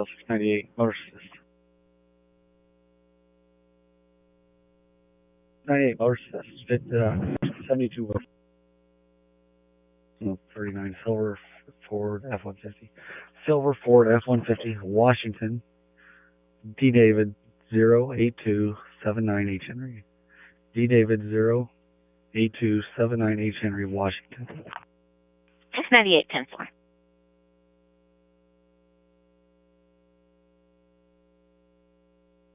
Nashville 698, Motor Assist. 98 Motor Assist, 72 West. 39 Silver Ford F-150. Silver Ford F-150, Washington. D. David 08279H Henry. D. David 08279H Henry, Washington. 698, 10-4.